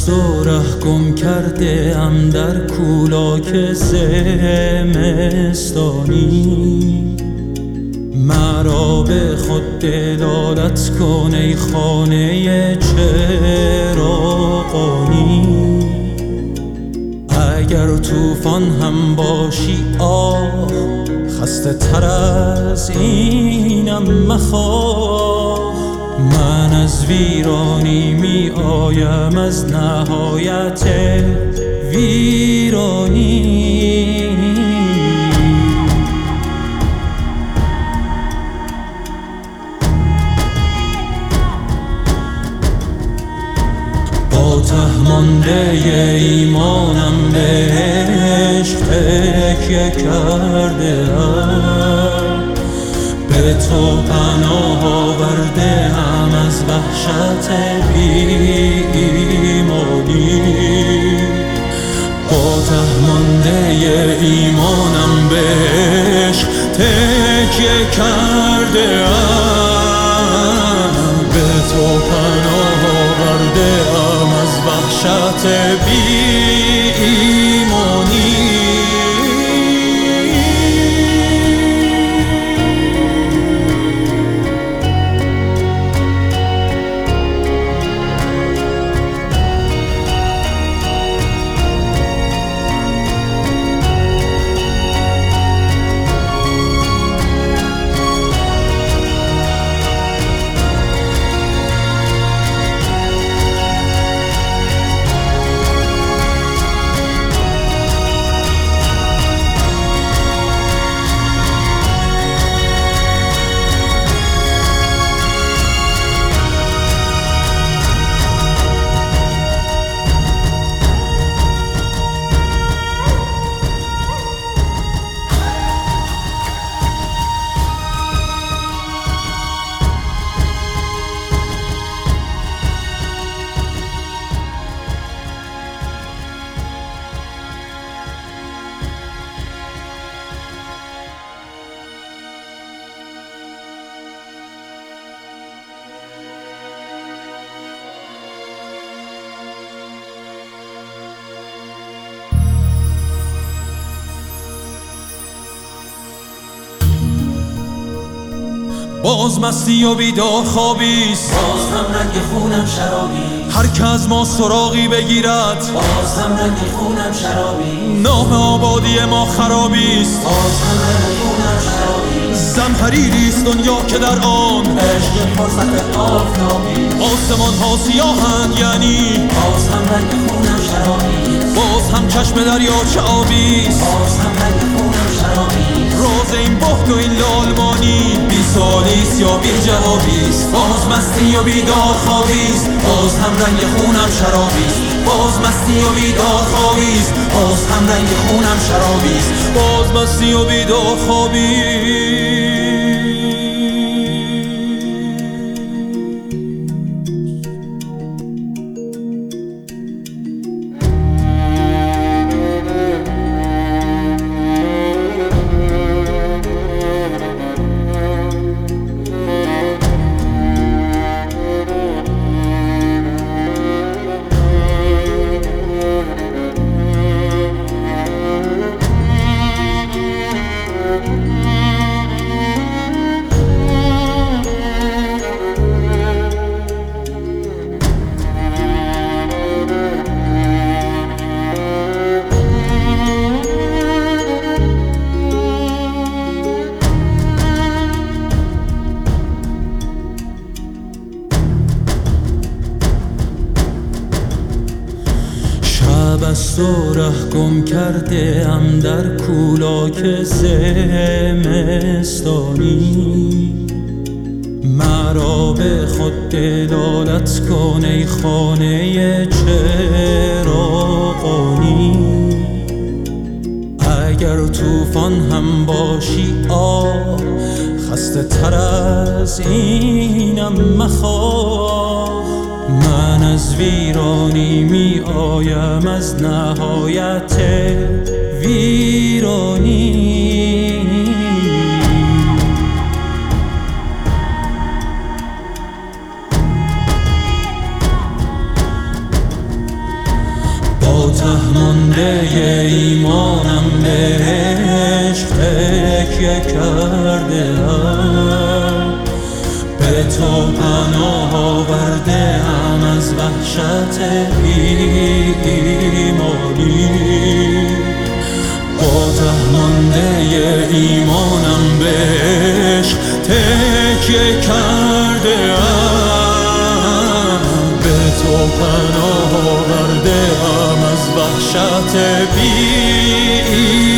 است و ره گم کرده ام در کولاک زمستانی. مرا به خود دلالت کن ای خانه چراغانی. اگر طوفان هم باشی آه، خسته تر از اینم مخواه. من از ویرانی می آیم، از نهایت ویرانی. با ته مانده ایمانم به عشق تکیه کرده ام، به تو پناه آورده ام از وحشت بی‌ایمانی. با ته مانده ایمانم به عشق تکیه کرده ام، به تو پناه آورده ام از وحشت بی‌ایمانی. باز مستی و بیدار خوابیست، باز هم رنگ خونم شرابی. هر که از ما سراغی بگیرد، باز هم رنگ خونم شرابی. نام آبادی ما خرابیست، باز هم رنگ خونم شرابی. زمهریریست دنیا که در آن عشق فرصت آفتابی. آسمان ها سیاهند، یعنی باز هم رنگ خونم شرابی. باز هم چشم دریاچه آبیست، باز هم رنگ خونم شرابی. راز این بحت و این لالمانی بی سالیست یا بی جوابیست. باز مستی و بیدار خوابیست، باز هم رنگ خونم شرابیست. باز مستی و بیدار خوابیست، باز هم رنگ خونم شرابیست. باز مستی و بیدار خوابیست. است و ره گم کرده ام در کولاک زمستانی. مرا به خود دلالت کن ای خانه چراغانی. اگر طوفان هم باشی آه، خسته تر از اینم مخواه. من از ویرانی می آیم، از نهایت ویرانی. با ته مانده ایمانم بهش تکیه کرده‌ام، به تو پناه آورده‌ام از وحشت بی‌ایمانی. با ته مانده ایمانم بهش تکیه کرده‌ام، به تو پناه آورده‌ام از وحشت بی‌ایمانی.